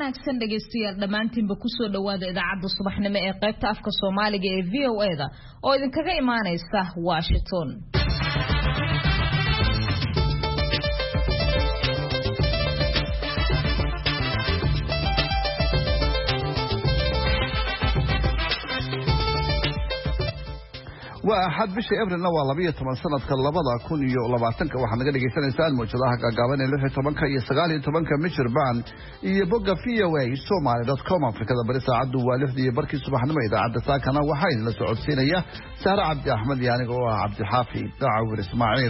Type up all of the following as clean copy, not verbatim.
wanaagsan dhageystayaal dhamaantiinba ku soo dhawaada idaacadda subaxnimo ee qaybta afka Soomaaliga ee VOA-da oo idinkaga imaanaysa Washington. وأحد بشيء أبرنا والله طبعا سنة كاللبضة كون يوم waxaad naga dhageysanaysaa muujadaha gaagaaban ee 16 iyo 19 mitir baan iyo bogga VOA.somali.com Afrikada bari saacadu waa 6 barkii subaxnimo idaacadda saakana waxaan la socodsiinaya Sahra Cabdi Axmed iyo aniga oo Cabdi Xaafid Daawir Ismaaciil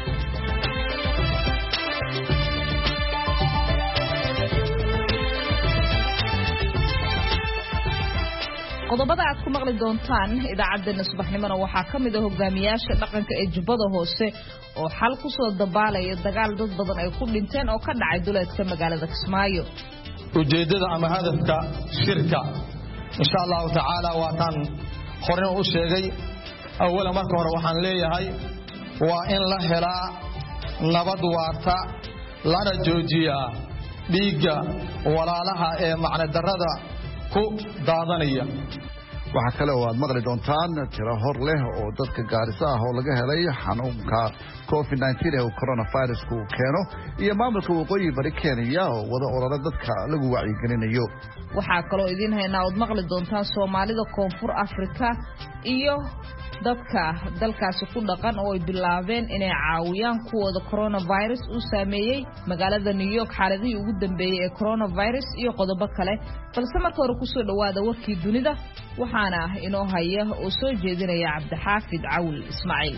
qodobada aad ku maqli doontaan idaacadda subaxnimona waxaa kamid ah hogaamiyaasha dhaqanka ee Jubbada Hoose oo xal ku soo dabaalaya dagaal dad badan ay ku dhinteen oo ka dhacay duleedka magaalada Kismaayo ujeedada ama hadafka shirka insha Allah ta'ala waa tan hore u sheegay awala marka hore waxaan leeyahay waa in la helaa nabad waarta lana joojiya dhiiga walaalaha ee macna darada ku daadanaya waxa kale oo aad maqli doontaan tiro hor leh oo dadka Gaarisa ah oo laga helay xanuunka COVID-19 ee coronavirus ku keeno iyo maamulka waqooyi bari Kenya oo wada olole dadka lagu wacyigelinayo waxa kale oo idin haynaa oo maqli doontaan Soomaalida Koonfur Afrika iyo dadka dalkaasi ku dhaqan oo ay bilaabeen inay caawiyaan kuwada coronavirus uu saameeyay magaalada New York xaaladii ugu dambeeyay ee coronavirus iyo qodobo kale balse marka hore ku soo dhawaada warkii dunida waxaana inoo haya oo soo jeedinaya Cabdi Xaafid Cawl Ismaaciil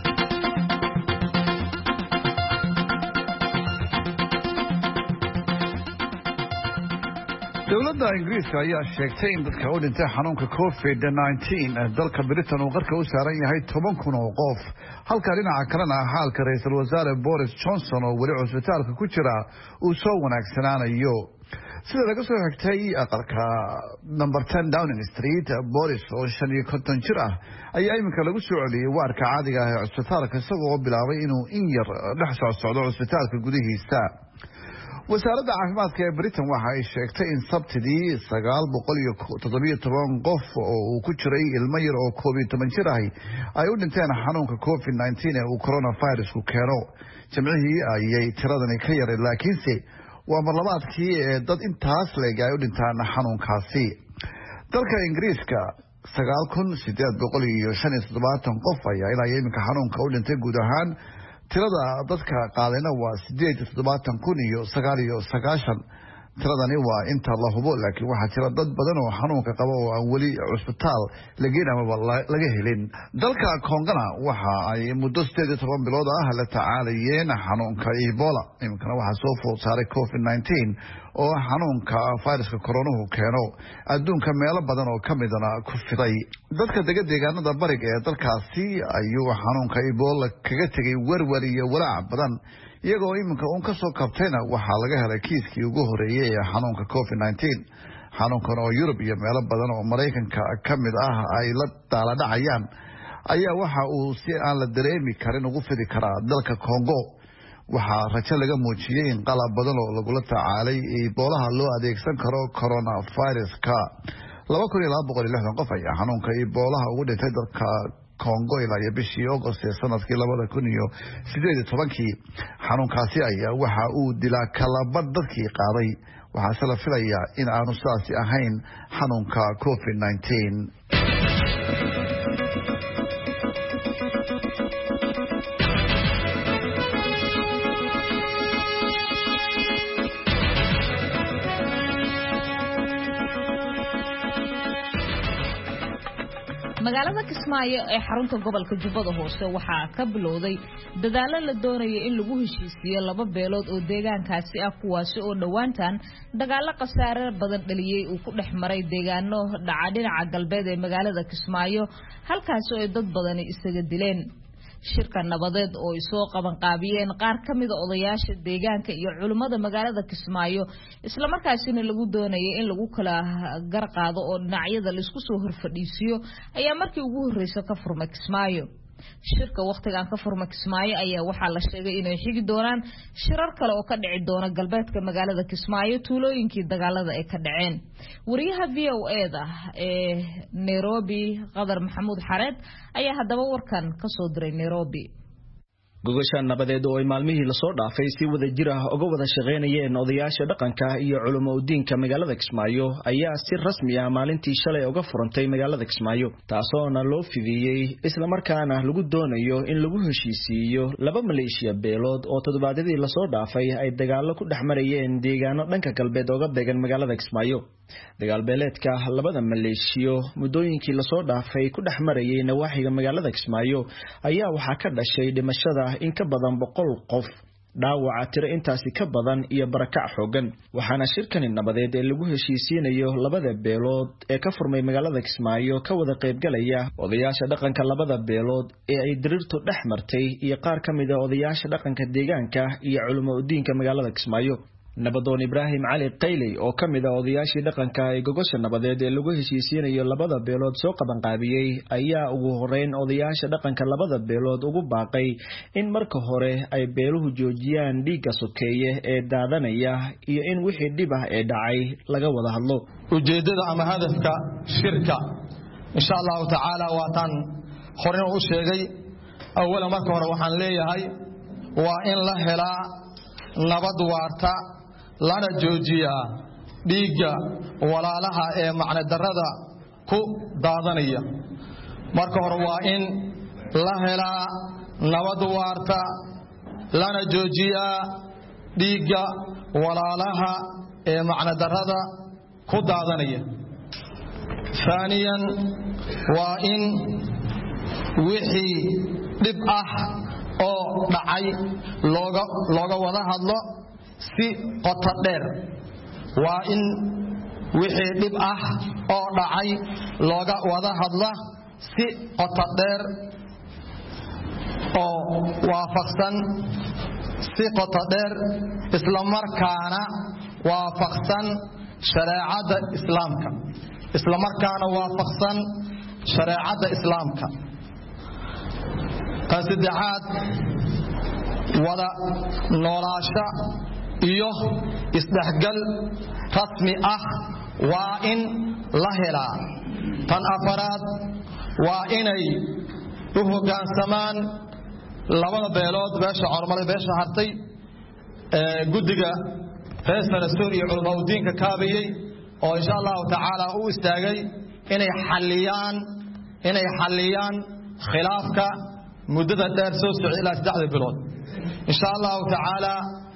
dawladda Ingiriiska ayaa sheegtay in dadka u dhintay xanuunka COVID-19 dalka Britain uu qarka u saaran yahay 10,000 oo qof halka dhinaca kalena xaalka ra'iisul wasaare Boris Johnson oo weli cusbitaalka ku jira uu soo wanaagsanaanayo sida laga soo xigtay aqalka number 10 Downing Street Boris oo 55 jir ah ayaa iminka lagu soo celiyay waarka caadiga ah ee cusbitaalka isagoo bilaabay inuu in yar dhex socdo cusbitaalka gudihiisa wasaaradda caafimaadka ee Britain waxa ay sheegtay in sabtidii 917 qof oo uu ku jiray ilmo yar oo 12 jir ah ay u dhinteen xanuunka COVID-19 ee uu coronavirus ku keeno jamcihii ayay tiradani ka yareen laakiinse waa marlabaadkii ee dad intaas leeg ay u dhintaan xanuunkaasi dalka Ingiriiska 9,875 qof ayaa ilaa iminka xanuunka u dhintay guud ahaan tirada dadka qaadayna waa 8,999 tiradani waa inta la hubo laakiin waxa jira dad badan oo xanuunka qaba oo aan weli cusbitaal lageyn ama laga helin dalka Kongana waxa ay muddo 18 bilood ah la tacaalayeen xanuunka Ebola imkana waxa soo food saaray COVID-19 oo xanuunka fayraska coronahu keeno adduunka meelo badan oo kamidana ku fiday dadka deegaanada bariga ee dalkaasi ayuu xanuunka Ebola kaga tagay warwar iyo walaac badan iyagoo iminka uu ka soo kabtayna waxa laga helay kiiskii ugu horeeyay ee xanuunka COVID-19 xanuunkan oo Yurub iyo meelo badan oo Mareykanka kamid ah ay la daala dhacayaan ayaa waxa uu si aan la dareemi karin ugu fidi karaa dalka Congo waxa rajo laga muujiyay in qalab badan oo lagu la tacaalay Ebola loo adeegsan karo coronavirus-ka 2,260 qof ayaa xanuunka Ebola ugu dhintay dalka Congo ilaa bishii August ee sanadkii 2018 xanuunkaasi ayaa waxa uu dilaa kala dadkii qaaday waxa la filayaa in aanu saasi ahayn xanuunka COVID-19 magaalada Kismaayo ee xarunta gobolka Jubbada Hoose waxa ka bilowday dadaalo la doonayo in lagu heshiisiyo laba beelood oo deegaankaasi ah kuwaas oo dhawaantan dagaalo qasaare badan dhaliyay uu ku dhexmaray deegaano dhinaca galbeed ee magaalada Kismaayo halkaas oo dad badan isaga dileen shirka nabadeed oo ay soo qaban qaabiyeen qaar kamid ah odayaasha deegaanka iyo culimada magaalada Kismaayo isla markaasina lagu doonayay in lagu kala garqaado oo dhinacyada la isku soo horfadhiisiyo ayaa markii ugu horeysay ka furmay Kismaayo shirka waqtigan ka furma Kismaayo ayaa waxaa la sheegay inay xigi doonaan shirar kale oo ka dhici doona galbeedka magaalada Kismaayo tuulooyinkii dagaalada ay ka dhaceen wariyaha VOA-da ee Nairobi Qadar Maxamuud Xareed ayaa hadaba warkan ka soo diray Nairobi gogosha nabadeed oo ay maalmihii la soo dhaafay si wada jir ah uga wada shaqeynayeen odayaasha dhaqanka iyo culimo diinka magaalada Kismaayo ayaa si rasmi ah maalintii shalay uga furantay magaalada Kismaayo taasoo loo fidiyay isla markaana lagu doonayo in lagu heshiisiyo laba maleeshiya beelood oo toddobaadadii la soo dhaafay ay dagaalo ku dhaxmarayeen deegaano dhanka galbeed uga degan magaalada Kismaayo dagaal beeleedka labada maleeshiyo muddooyinkii la soo dhaafay ku dhaxmarayay nawaaxiga magaalada Kismaayo ayaa waxa ka dhashay dhimashada in ka badan 100 qof dhaawaca tiro intaasi ka badan iyo barakac xoogan waxaana shirkan nabadeed ee lagu heshiisiinayo labada beelood ee ka furmay magaalada Kismaayo ka wada qayb galaya odayaasha dhaqanka labada beelood ee ay diriirtu dhaxmartay iyo qaar kamid ah odayaasha dhaqanka deegaanka iyo culimo diinka magaalada Kismaayo nabadoon Ibrahim Ali Qayley oo kamid ah odayaashii dhaqanka ee gogosha nabadeed ee lagu heshiisiinayo labada beelood soo qaban qaabiyay ayaa ugu horeyn odayaasha dhaqanka labada beelood ugu baaqay in marka hore ay beeluhu joojiyaan dhiigga sokeeye ee daadanaya iyo in wixii dhib ah ee dhacay laga wada hadlo ujeedada ama hadafka shirka insha Allah ta'ala waa tan horena u sheegay awala marka hore waxaan leeyahay waa in la helaa nabad waarta lana joojiya dhiigga walaalaha ee macna darada ku daadanaya marka hore waa in la helaa nabad waarta lana joojiya dhiigga walaalaha ee macna darada ku daadanaya ثانيا waa in wixii dhib ah oo dhacay looga wada hadlo si qoto dheer waa in wixii dhib ah oo dhacay looga wada hadlo si qoto dheer oo waafaqsan si qoto dheer isla markaana waafaqsan shariicada islaamka saddexaad wada noolaasho iyo isdhexgal rasmi ah waa in la helaa tan afaraad waa inay u hoggaansamaan labada beelood beesha cormada beesha hartay guddiga reer Sanasoor iyo culimo diinka kaabayay oo insha Allah ta'ala u istaagay inay xaliyaan khilaafka muddada dheer soo socday ilaa 3 bilood insha Allah ta'ala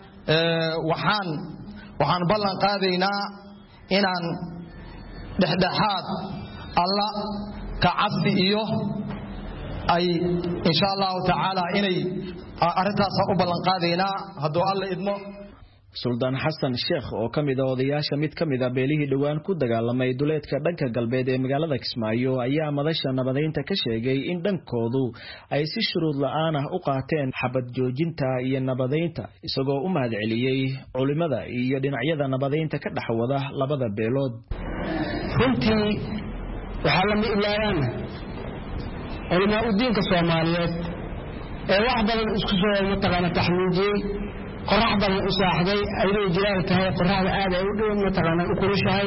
waxaan ballan qaadaynaa inaan dhexdhexaad alla ka cabsi iyo ay insha Allah ta'ala inay arintaas u ballan qaadaynaa hadduu alla idmo Sultan Hassan Sheikh oo kamid ah odayaasha mid kamid ah beelihii dhawaan ku dagaalamay duleedka dhanka galbeed ee magaalada Kismaayo ayaa madasha nabadeynta ka sheegay in dhankoodu ay si shuruud la'aan ah u qaateen xabad joojinta iyo nabadeynta isagoo u mahadceliyay culimada iyo dhinacyada nabadeynta ka dhaxwada labada beelood runtii waxa la miilaayaan culimo diinka Soomaaliyeed ee wax badan isku soo mataqaana taxmiidiyay qorax badan u saaxday ayay jiraan tahay qoraxda aad ay u dhow mataqaana u kulushahay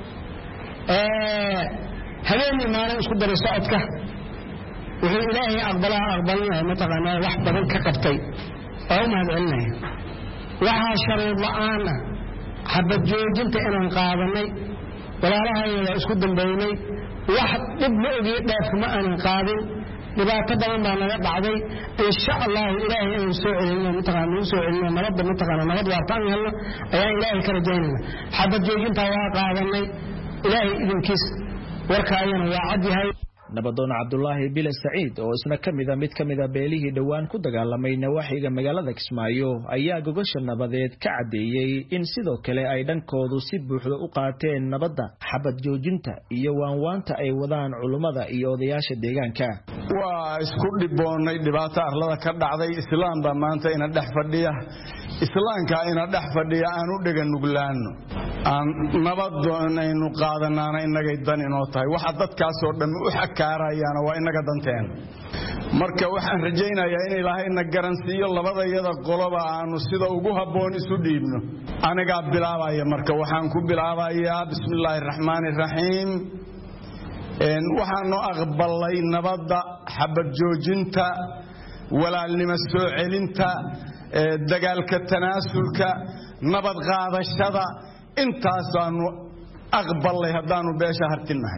habeenii maalin isku daray socodka wuxuu ilaahay aqbalay mataqaana wax badan ka qabtay oo mahadcelinaya waxa sharuud la'aan xabad joojinta inaan qaadanay walaalahaayna isku dambeynay wax dib ma ogi dhaafma aan qaadin dhibaato badan baa naga dhacday insha Allah ilaahay inuu soo celiyo nabad waartaan helno ayaa ilaahay ka rajaynayna xabad joojinta waa qaadanay ilaahay idinkiis warkaayana waa cad yahay nabadoon Cabdullaahi Bile Saciid oo isna mid kamida beelihii dhawaan ku dagaalamay nawaaxiga magaalada Kismaayo ayaa gogosha nabadeed ka cadeeyay in sidoo kale ay dhankoodu si buuxda u qaateen nabadda xabad joojinta iyo waanwaanta ay wadaan culimada iyo odayaasha deegaanka waa isku dhiboonay dhibaato arlada ka dhacday islaamba maanta ina dhex fadhiya islaanka ina dhex fadhiya aan u dhigan nuglaano aan nabaddoonaynu qaadanaana innagay dan inoo tahay waxa dadkaasoo dhan u xakaarayaana waa innaga danteen marka waxaan rajaynayaa in ilaahayna garansiiyo labadayada qoloba aanu sida ugu habboon isu dhiibno anigaa bilaabaya marka waxaan ku bilaabayaa bismillaahi raxmaani raxiim waxaanu aqbalay nabadda xabad joojinta walaalnimo soo celinta dagaalka tanaasulka nabad qaadashada intaasaanu aqbalay haddaanu beesha hartinahay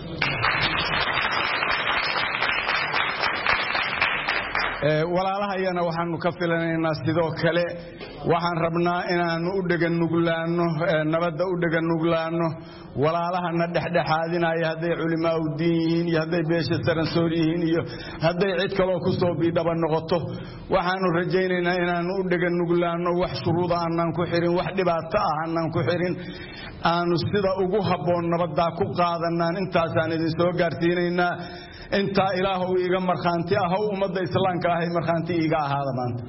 walaalahayana waxaanu ka filanaynaa sidoo kale waxaan rabnaa inaanu u dhaganuglaano nabadda u dhaganuglaano walaalahana dhexdhexaadinaya hadday culimaa u diin yihiin iyo hadday beesha saransoor yihiin iyo hadday cid kaloo ku soo biidhaba noqoto waxaanu rajaynaynaa inaanu u dhaganuglaano wax shuruuda aanan ku xirin wax dhibaato ah aanan ku xirin aanu sida ugu habboon nabaddaa ku qaadanaan intaasaan idin soo gaarsiinaynaa intaa ilaahu iiga markhaanti ah oo ummadda islaamka ahay markhaanti iiga ahaada maanta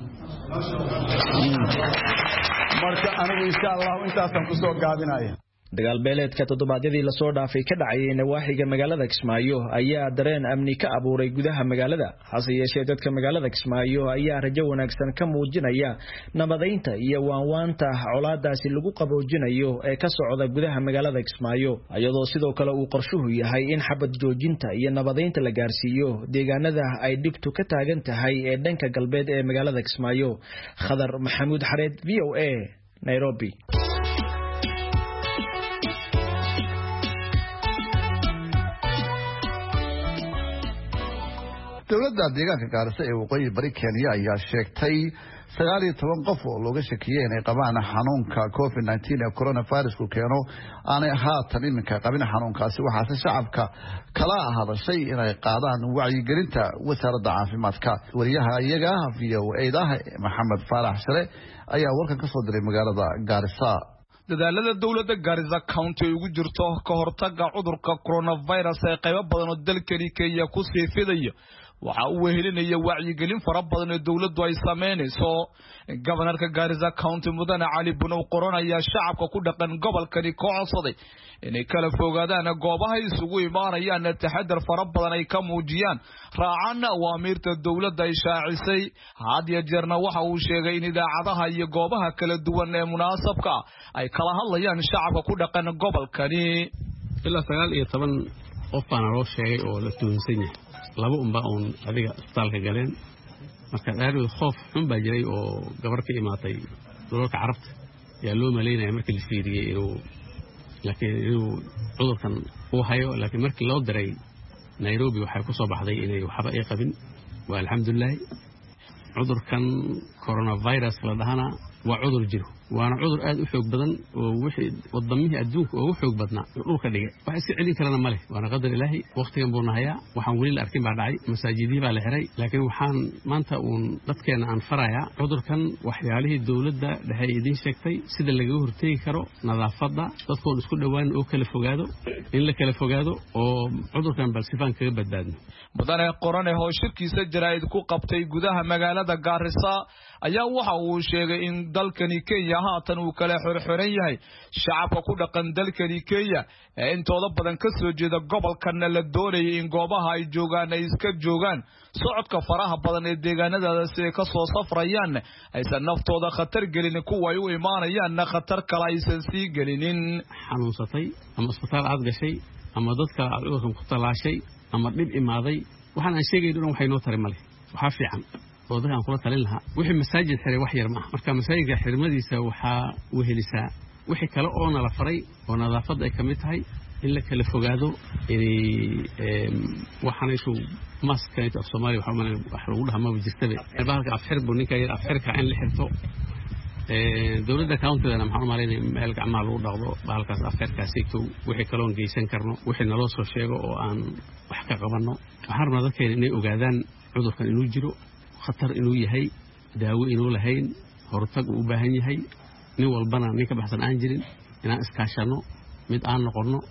marka anigu insha Allah intaasaan ku soo gaabinaya dagaal beeleedka toddobaadyadii la soo dhaafay ka dhacay nawaaxiga magaalada Kismaayo ayaa dareen amni ka abuuray gudaha magaalada hase yeeshee dadka magaalada Kismaayo ayaa rajo wanaagsan ka muujinaya nabadeynta iyo waanwaanta colaadaasi lagu qaboojinayo ee ka socda gudaha magaalada Kismaayo iyadoo sidoo kale uu qorshuhu yahay in xabad joojinta iyo nabadeynta la gaarsiiyo deegaanada ay dhibtu ka taagan tahay ee dhanka galbeed ee magaalada Kismaayo Khadar Maxamuud Xareed VOA Nairobi dowladda deegaanka Gaarisa ee waqooyi bari Kenya ayaa sheegtay 19 qof oo looga shakiyay inay qabaan xanuunka COVID-19 ee coronavirus ku keeno aanay haatan iminka qabin xanuunkaasi waxaase shacabka kala hadashay inay qaadaan wacyigelinta wasaaradda caafimaadka wariyaha iyaga VOA Maxamed Faarax Share ayaa warkan ka soo diray magaalada Gaarisa dadaalada dawladda Garissa County ugu jirto ka hortagga cudurka coronavirus ee qayb badan oo dalkani Kenya ku sii fidayo waxa uu wehelinaya wacyigelin fara badan oo dawladdu ay sameynayso gobolka Garissa County mudane Cali Bunow Qoron ayaa shacabka ku dhaqan gobolkani ka codsaday inay kala fogaadaan goobaha isugu imaanayaan taxadar fara badan ay ka muujiyaan raacana awaamirta dawladda ay shaacisay had iyo jeerna waxa uu sheegay in idaacadaha iyo goobaha kala duwan ee munaasabka ay kala hadlayaan shacabka ku dhaqan gobolkani ilaa 19 qof baan loo sheegay oo la tuunsan yahay laba uun adiga isbitaalka galeen marka aad khoof xun baa jiray oo gabar ka imaatay dalalka carabta yaa loo maleynaya markii la fiiriyay inuu cudurkan uu hayo laakiin markii loo diray Nairobi waxay ku soo baxday inay waxba ay qabin waa alxamdulillah cudurkan coronavirus la dhahana waa cudur jiro waana cudur aad u xoog badan oo wixii wadamada adduunka ugu xoog badnaa dhulka dhigay wax iska celin karana ma leh waana qadar ilaahi waqtigan buu nahayaa waxaan weli la arkin baa dhacay masaajidii baa la xiray laakiin waxaan maanta dadkeena aan farayaa cudurkan waxyaalihii dawladda dhexe idin sheegtay sida laga hortagi karo nadaafada dadkoon isku dhawaan oo kala fogaado in la kala fogaado oo cudurkan bal sifaan kaga badbaadno mudane Qoran ee howshkiisa jaraa'id ku qabtay gudaha magaalada Garissa ayaa waxa uu sheegay in dalkani Kenya haatan uu kala xirxiran yahay shacabka ku dhaqan dalkani Kenya ee intooda badan ka soo jeeda gobolkan la doonayay in goobaha ay joogaan ay iska joogaan socodka faraha badan ee deegaanadaas ay ka soo safrayaan aysan naftooda khatar gelin kuwa ay u imaanayaan khatar kale aysan sii gelinin xanuunsatay ama isbitaal aad gashay ama dadka cudurkan ku talaashay ama dhib imaaday waxaan aan sheegay inuu waxay noo taray male waxa fiican oo dadkan kula talin lahaa wixii masaajid xiray wax yar ma aha marka masaajidka xirmadiisa waxa uu helisaa wixii kale oo nala faray oo nadaafada ay kamid tahay in la kala fogaado waxaanaysu maskayta Soomaaliya waxa lagu dhamaa jirtaba bahalka afxir buu ninka yar afxirka in la xirto dawladda county-dana maxaan u maleynay meel gacmaha lagu dhaqdo bahalkaas afxirkaasi wixii kale oo geysan karno wixii naloo soo sheego oo aan wax ka qabanno waxaan rabnaa dadkeena inay ogaadaan cudurkan inuu jiro khatar inuu yahay daawo inuu lahayn hortag u baahan yahay nin walbana nin ka baxsan aan jirin inaan iskaashano mid aan noqono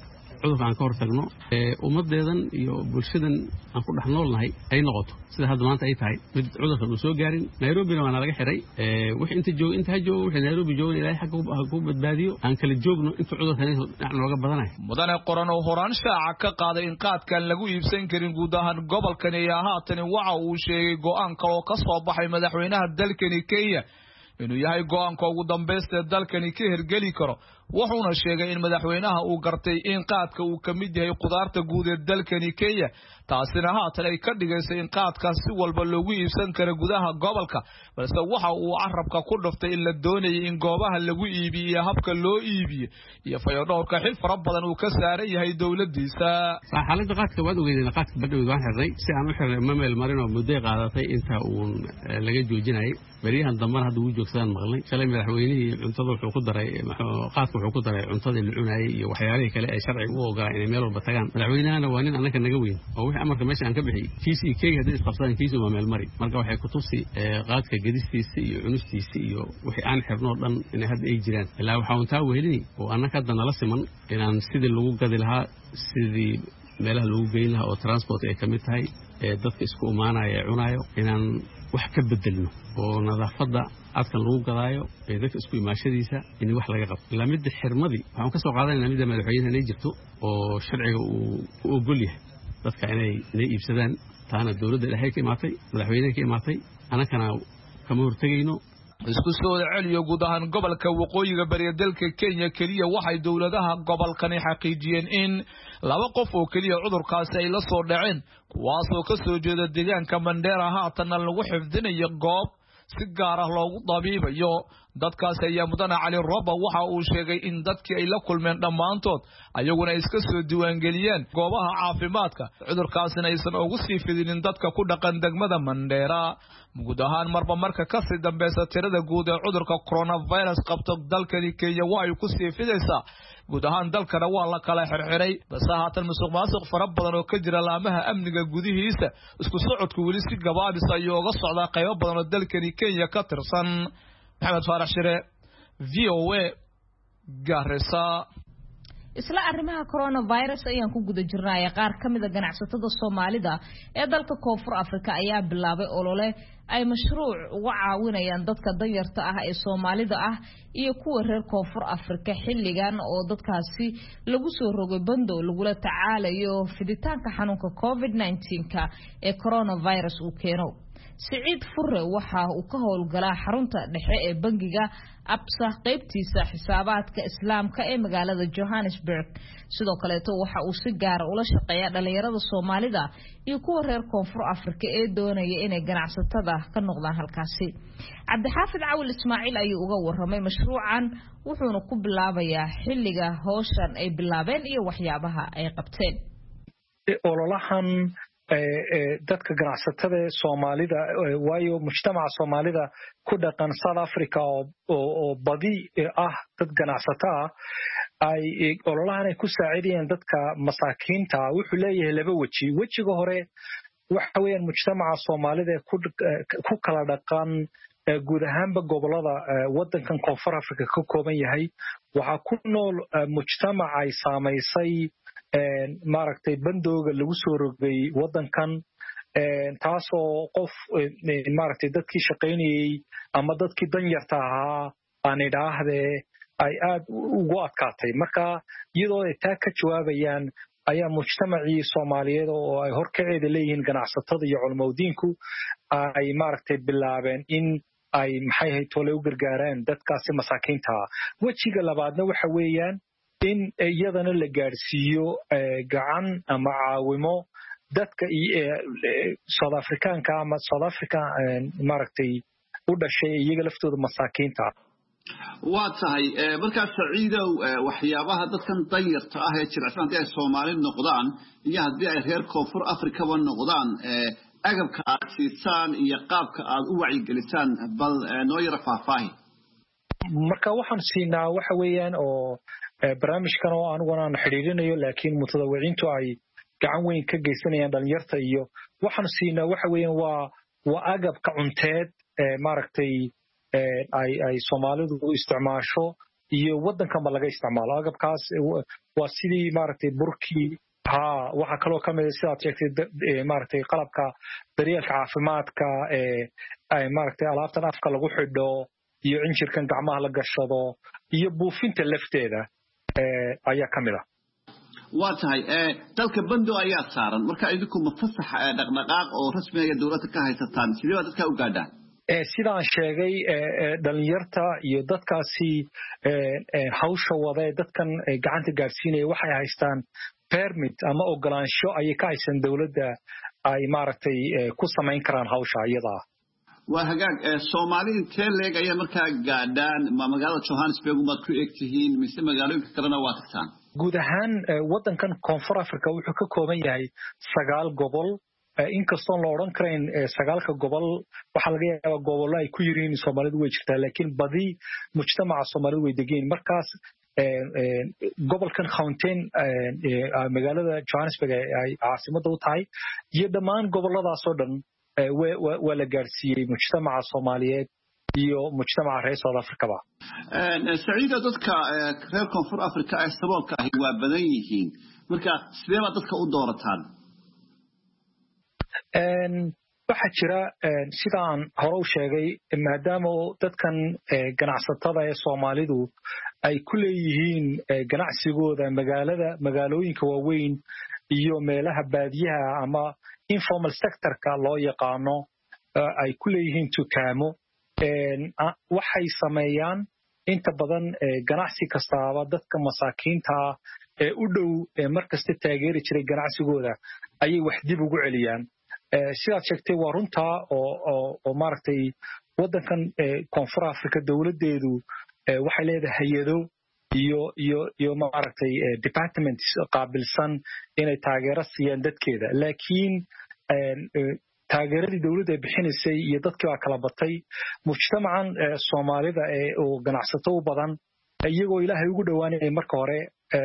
cudurka aan ka hortagno ummadeedan iyo bulshadan aan ku dhex noolnahay ay noqoto sida hadda maanta ay tahay mid cudurka uu soo gaarin Nairobi waana laga xiray wixii inta joogo wixii Nairobi joogo ilaahay xaq ku badbaadiyo aan kala joogno inta cudurka nooga badanahay mudane qoran oo horaan shaaca ka qaaday in qaadkan lagu iibsan karin guud ahaan gobolkan iyo haatan waxa uu sheegay go'aan kale oo ka soo baxay madaxweynaha dalkani Kenya inuu yahay go'aanka ugu dambeeyay dalkani ka hirgeli karo wuxuuna sheegay in madaxweynaha uu gartay in qaadka uu ka mid yahay qudaarta guud ee dalkani Kenya taasina haatan ay ka dhigaysay in qaadka si walba loogu iibsan karo gudaha gobolka balse waxa uu carabka ku dhuftay in la doonayay in goobaha lagu iibiyo habka loo iibiyo iyo fayadhowrka xil fara badan uu ka saaran yahay dawladdiisa xaaladda qaadka waad ogeydeen qaadka badhow waan xirnay si aan u xirnay mameel marin oo muddo qaadatay inta uu laga joojinay bariyahan dambana hadda uu joogsadaan maqlay shalay madaxweynihii cuntada wuxuu ku daray qaadka wuxuu ku daray cuntada la cunayay iyo waxyaalaha kale ee sharciga u ogolaa in meel walba tagaan madaxweynahana waa nin annaka naga weyn oo wixii amarka meesha aan ka bixiyay KCK hadii isqabsadaan kiisu waa meel mari marka waxay ku tusi qaadka gadistiisa iyo cunistiisa iyo wixii aan xirno dhan in hadda ay jiraan ilaa waxa uu taa wehelini oo annaka hadda nala siman inaan sidii lagu gadi lahaa sidii meelaha lagu geyn lahaa oo transport ay kamid tahay dadka isku umaanaya cunayo inaan wax ka bedelno oo nadaafada adkan lagu gadaayo dadka isku imaashadiisa in wax laga qabto ilaa mid xirmadii waxaan ka soo qaadanaynaa mid madaxweynaha inay jirto oo sharciga uu ogol yahay dadka inay iibsadaan taana dawladda ilaahay ka imaatay madaxweynaha ka imaatay anakana kama hortagayno isku soo celiyo guud ahaan gobolka waqooyiga bariga dalka Kenya kaliya waxay dawladaha gobolkani xaqiijiyeen in 2 qof oo kaliya cudurkaasi ay la soo dhaceen kuwaas oo ka soo jeeda deegaanka Mandera haatan lagu xifdinayo goob si gaar ah loogu dabiibayo dadkaas ayaa mudane Cali Roba waxa uu sheegay in dadkii ay la kulmeen dhamaantood ayaguna iska soo diiwaangeliyeen goobaha caafimaadka cudurkaasina aysan ugu sii fidinin dadka ku dhaqan degmada Mandera guud ahaan marka ka sii dambaysa tirada guud ee cudurka coronavirus qabto dalkani Kenya waa ay ku sii fidaysaa guud ahaan dalkana waa la kala xirxiray bas haatan musuqmaasuq fara badan oo ka jira laamaha amniga gudihiisa isku socodku wali si gabaabis ayuu uga socdaa qaybo badan oo dalkani Kenya ka tirsan Maxamed Faarax Shire VOA Garissa isla arrimaha coronavirus ayaan ku guda jirnaa qaar kamid ah ganacsatada Soomaalida ee dalka Koonfur Afrika ayaa bilaabay olole ay mashruuc uga caawinayaan dadka danyarta ah ee Soomaalida ah iyo kuwa reer Koonfur Afrika xilligan oo dadkaasi lagu soo rogay bando lagula tacaalayo fiditaanka xanuunka COVID-19 ee coronavirus uu keeno Saciid Furre waxa uu ka howlgalaa xarunta dhexe ee bangiga Absa qaybtiisa xisaabaadka Islaamka ee magaalada Johannesburg sidoo kale waxa uu si gaar ah ula shaqeeyaa dhalinyarada Soomaalida iyo kuwa reer Koonfur Afrika ee doonaya inay ganacsatada ka noqdaan halkaasi Cabdixaafid Cawil Ismaaciil ayuu uga warramay mashruucan wuxuuna ku bilaabayaa xilliga hawshan ay bilaabeen iyo waxyaabaha ay qabteen ololahan dadka ganacsatada Soomaalida waayo mujtamaca Soomaalida ku dhaqan South Africa oo badi ah dad ganacsatada ay ololahan ay ku saacideen dadka masaakiinta wuxuu leeyahay laba wajiga hore waxa weeyaan mujtamaca Soomaalida ku kala dhaqan guud ahaanba gobolada wadankan Koonfur Afrika ka kooban yahay waxa ku nool mujtamaca ay saameysay maaragtay bandooga lagu soo rogay wadankan taasoo qof maaragtay dadkii shaqaynayay ama dadkii danyarta ahaa aan idhaahdee ay aad ugu adkaatay marka iyadoo ay taa ka jawaabayaan ayaa mujtamacii Soomaaliyeed oo ay horkaceeda leeyihiin ganacsatada iyo culimadiinku ay maaragtay bilaabeen in ay maxay ahayd tole u gargaaraan dadkaasi masaakiinta wajiga labaadna waxa weeyaan in iyadana la gaarsiiyo gacan ama caawimo dadka South Africaanka ama South Africa maaragtay u dhashay iyaga laftooda masaakiinta waa tahay markaas Saciidow waxyaabaha dadkan danyarta ah ee jilicsan ay Soomaali noqdaan iyo haddii ay reer Koonfur Afrika ba noqdaan agabka aad siisaan iyo qaabka aad u wacyigelisaan bal noo yara faahfaahin marka waxaan siinaa waxa weeyaan oo barnaamijkan oo aniguna aan xiriirinayo laakiin mutadawiciintu ay gacan weyn ka geysanayaan dhalinyarta iyo waxaan siinaa waxa weeyaan waa agabka cunteed maaragtay ay Soomaalidu isticmaasho iyo waddankan ba laga isticmaalo agabkaas waa sidii maaragtay burkii waxaa kaloo ka mid sidaad sheegtay maaragtay qalabka daryeelka caafimaadka maaragtay alaabtan afka lagu xidho iyo injirkan gacmaha la gashado iyo buufinta lafteeda ayaa ka mid ah waa tahay dalka bando ayaa saaran marka idinku mafasax dhaqdhaqaaq oo rasmi ah dawladda ka haysataan sidee baad dadka u gaadhaan sidaan sheegay dhalinyarta iyo dadkaasi hawsha wada dadkan gacanta gaarsiinaya waxay haystaan permit ama ogolaansho ayay ka haysan dawladda ay maaragtay ku samayn karaan hawsha iyada waa hagaag Soomaali intee leeg ayaa markaa gaadhaan magaalada Johannesburg umaad ku egtihiin mise magaalooyinka kalena waa tagtaan guud ahaan waddankan Koonfur Afrika wuxuu ka kooban yahay 9 gobol inkastoo la oran karayn 9 gobol waxa laga yaabaa gobollo ay ku yiriin Soomaalidu way jirtaa laakiin badi mujtamaca Soomaalidu way degan markaas gobolkan Gauteng magaalada Johannesburg ay caasimada u tahay iyo dhammaan gobolladaas oo dhan waa la gaarsiiyey mujtamaca Soomaaliyeed iyo mujtamaca reer South Africa ba saciida dadka reer Koonfur Afrika ay saboolka ahi waa badan yihiin marka sidee dadka u doorataan waxa jira sidaan hore u sheegay maadaama dadkan ganacsatada ee Soomaalidu ay ku leeyihiin ganacsigooda magaalooyinka waaweyn iyo meelaha baadiyaha ama informal sector-ka loo yaqaano ay ku leeyihiin tukaamo waxay sameeyaan inta badan ganacsi kastaaba dadka masaakiinta ee u dhow markasta taageeri jiray ganacsigooda ayay wax dib ugu celiyaan sidaad sheegtay waa runtaa oo maaragtay waddankan Koonfur Afrika dawladdeedu waxay leedahay hay'ado iyo maaragtay departments qaabilsan inay taageero siiyaan dadkeeda laakiin taageeradii dawladda bixinaysay iyo dadkii waa kala batay mujtamacan Soomaalida oo ganacsato u badan iyagoo Ilaahay ugu dhawaanay marka hore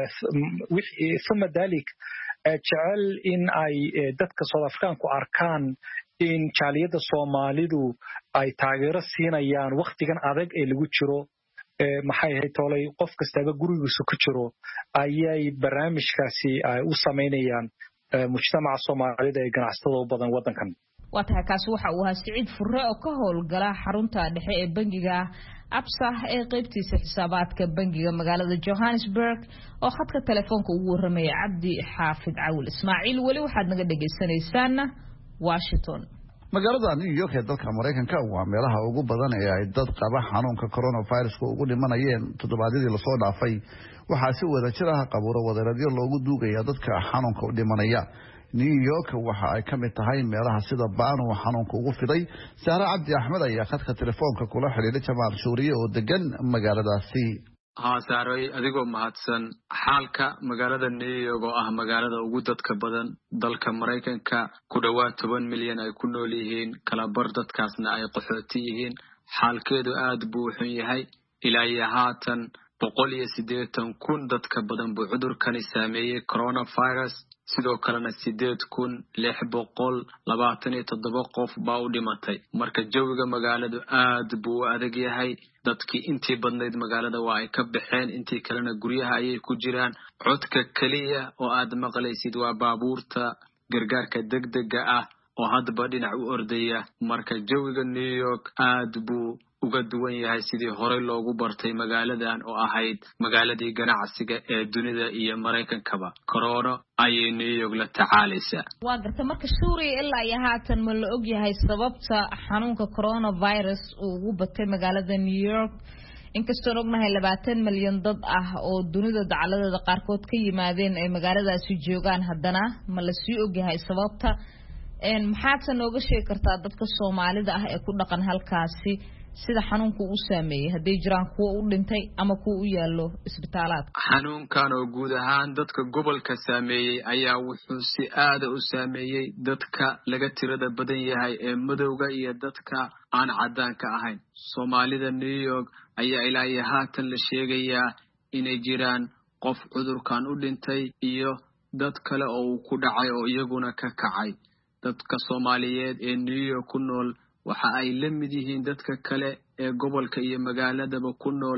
dalik jecel in ay dadka South Africaanku arkaan in jaaliyada Soomaalidu ay taageero siinayaan waqtigan adag ee lagu jiro maxay ahayd toolay qof kastaba gurigiisa ku jiro ayay barnaamijkaasi u sameynayaan mujtamaca Soomaalida ee ganacsatada u badan waddankan waa tahay kaasi waxa uu ahaa Siciid Furre oo ka howlgala xarunta dhexe ee bangiga Absa ee qaybtiisa xisaabaadka bangiga magaalada Johannesburg oo khadka telefoonka ugu waramay Cabdi Xaafid Cawl Ismaaciil wali waxaad naga dhageysanaysaan Washington magaalada New York ee dalka Mareykanka waa meelaha ugu badan ee ay dad qaba xanuunka coronavirus ugu dhimanayeen toddobaadyadii la soo dhaafay waxa si wada jir ah qabuuro wadareedyo loogu duugaya dadka xanuunka u dhimanaya New York waxa ay kamid tahay meelaha sida baan oo xanuunka ugu fiday Sahra Cabdi Axmed ayaa khadka telefoonka kula xiriiray Jamaal Shuuriye oo degan magaaladaasi saaray adigoo mahadsan xaalka magaalada New York oo ah magaalada ugu dadka badan dalka Mareykanka ku dhawaad 10 milyan ay ku nool yihiin kala bar dadkaasna ay qaxooti yihiin xaalkeedu aad buu xun yahay ilaa haatan 180,000 dadka badan buu cudurkani saameeyay coronavirus sidoo kalena 8,627 qof baa u dhimatay marka jawiga magaaladu aad buu adag yahay dadkii intii badnayd magaalada waa ay ka baxeen intii kalena guryaha ayay ku jiraan codka kaliya oo aad maqlaysid waa baabuurta gargaarka degdega ah oo hadba dhinac u ordaya marka jawiga New York aad buu uga duwan yahay sidii hore loogu bartay magaaladan oo ahayd magaaladii ganacsiga ee dunida iyo Mareykankaba corona ayay New York la tacaalaysaa waa garta marka Suuriya ilaa iyo haatan ma la og yahay sababta xanuunka coronavirus uu ugu batay magaalada New York inkastoo ognahay 20 milyan dad ah oo dunida dacaladeeda qaarkood ka yimaadeen ay magaaladaasi joogaan haddana ma la sii og yahay sababta maxaad nooga sheegi kartaa dadka Soomaalida ah ee ku dhaqan halkaasi sida xanuunku u saameeyay haday jiraan kuwa u dhintay ama kuwa u yaalo isbitaalaadka xanuunkan oo guud ahaan dadka gobolka saameeyay ayaa wuxuu si aad u saameeyay dadka laga tirada badan yahay ee madowga iyo dadka aan cadaanka ahayn Soomaalida New York ayaa ilaa haatan la sheegayaa inay jiraan qof cudurkan u dhintay iyo dad kale oo ku dhacay oo iyaguna ka kacay dadka Soomaaliyeed ee New York ku nool waxa ay la mid yihiin dadka kale ee gobolka iyo magaaladaba ku nool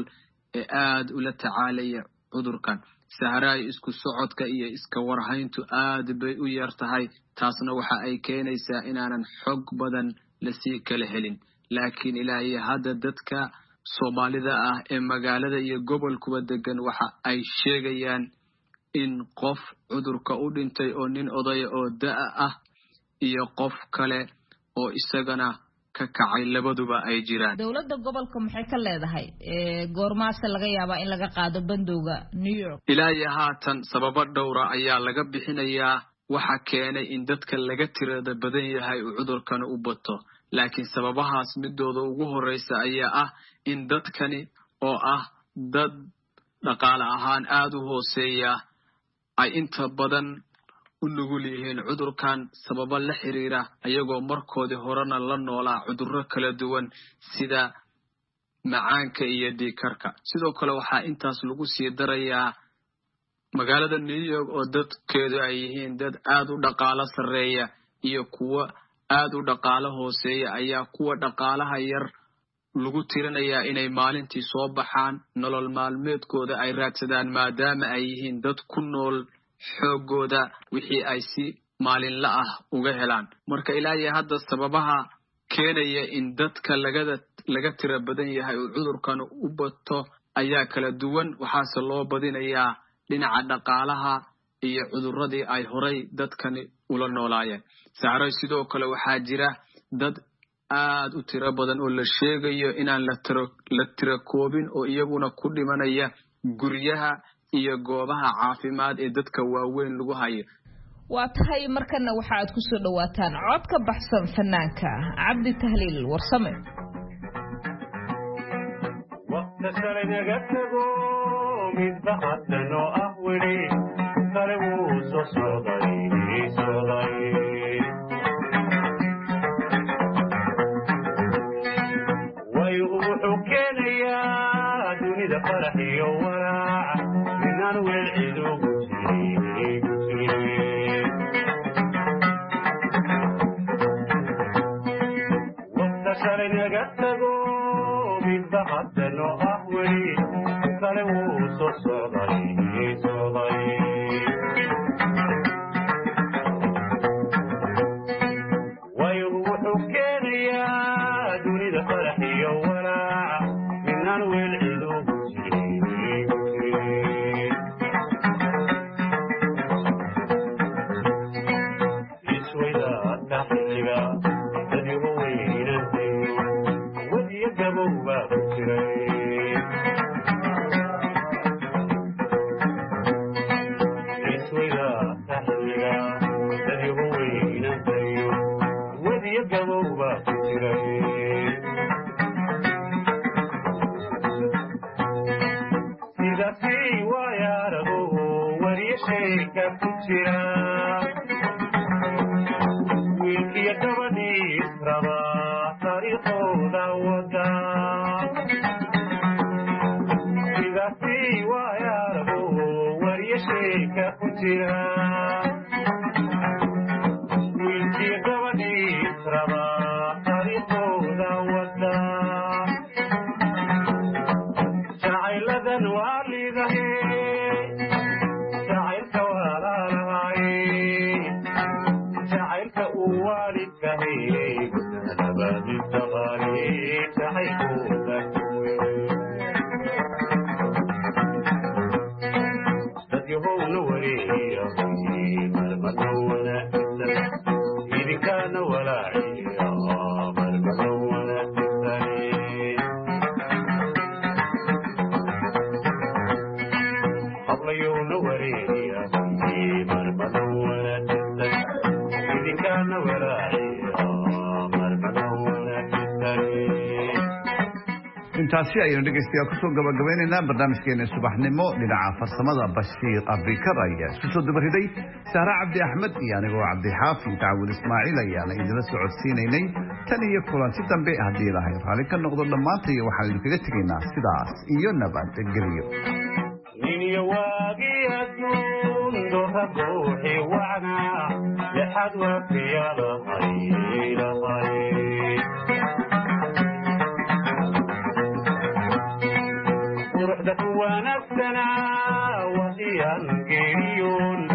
ee aad ula tacaalaya cudurkan. Saharaay isku socodka iyo iska warhayntu aad bay u yar tahay, taasna waxa ay keenaysaa inaanan xog badan la sii kala helin. laakiin ilaahay hadda dadka Soomaalida ah ee magaalada iyo gobolkuba degan waxa ay sheegayaan in qof cudurka u dhintay oo nin oday oo daa ah iyo qof kale oo isagana ka kacay labaduba ay jiraan. dawladda gobolka maxay ka leedahay goormaas laga yaabaa in laga qaado bandowga New York? ilaahay haatan sababo dhowra ayaa laga bixinayaa waxa keenay in dadka laga tirada badan yahay uu cudurkan u bato. laakiin sababahaas midooda ugu horeysa ayaa ah in dadkani oo ah dad dhaqaale ahaan aad u hooseeya ay inta badan u nugul yihiin cudurkan sababo la xiriira ayagoo markoodii horena la noolaa cudurro kala duwan sida macaanka iyo dhiigkarka. sidoo kale waxaa intaas lagu sii darayaa magaalada New York oo dadkeedu ay yihiin dad aad u dhaqaale sareeya iyo kuwa aad u dhaqaale hooseeya ayaa kuwa dhaqaalaha yar lagu tirinayaa inay maalintii soo baxaan nolol maalmeedkooda ay raadsadaan maadaama ay yihiin dad ku nool xoogooda wixii ay si maalinla ah uga helaan. marka ilaahay hadda sababaha keenaya in dadka laga tira badan yahay oo cudurkan u bato ayaa kala duwan. waxaase loo badinayaa dhinaca dhaqaalaha iyo cudurradii ay horay dadkani ula noolaayeen. saaray sidoo kale waxaa jira dad aad u tiro badan oo la sheegayo inaan la tiro koobin oo iyaguna ku dhimanaya guryaha iyo goobaha caafimaad ee dadka waaweyn lagu hayo. waa tahay markana waxa aad ku soo dhawaataan cod ka baxsan fanaanka Cabdi Tahliil Warsame. waqti kale naga tago mid baqadan oo ah weli kale wuu soo socday way wuxuu keenayaa dunida farax iyo walaac inaan weel cid ugu jirin waqti kale naga tago mid baqadan oo ah weli kale wuu soo socday way wuxuu keenayaa dunida farax iyo walaac inaan weel cid ugu jirin isweydaadka xilliga dadyoga weynantayo wadiyo gabow baa ku jiray isweydaadka xilliga dadyoga weynantayo wadiyo gabow baa ku jiray sidaasii waayaarago wariyo sheeka ku jira wiilkiyo gabadhii israba taariikhooda wada sidaasii waayaarago wariyo sheeka ku jira wiilkiyo gabadhii israba taariikhooda wada jacayladan waa liidahe jacaylka walaalahay jacaylka uu waalidkahay gudanabaadintaqaani jacaylkooda dadyahowna wareeyahay marmada wanaagsan idinkaana walaaciya marmada wanaagsan hablayowna wareeyahay marmada wanaagsan idinkaana walaaciya marmada wanaagsan. intaasi ayaynu dhegeystayaal kusoo gabagabaynaynaa barnaamijkeena subaxnimo. dhinaca farsamada Bashiir Abikar ayaa isku soo dabariday. Sahra Cabdi Axmed iyo anigoo Cabdi Xaafi Daawud Ismaaciil ayaana idinla socodsiinaynay. tan iyo kulanti dambe haddii ilaahay raali ka noqdo dhammaantay waxaan idinkaga tegaynaa sidaas iyo nabadgelyo. nin yawaagi adduun doorra buuxi wacna lexad waafiyalahay quruxda ku wanaagsanaa wadiyaan geeriyoon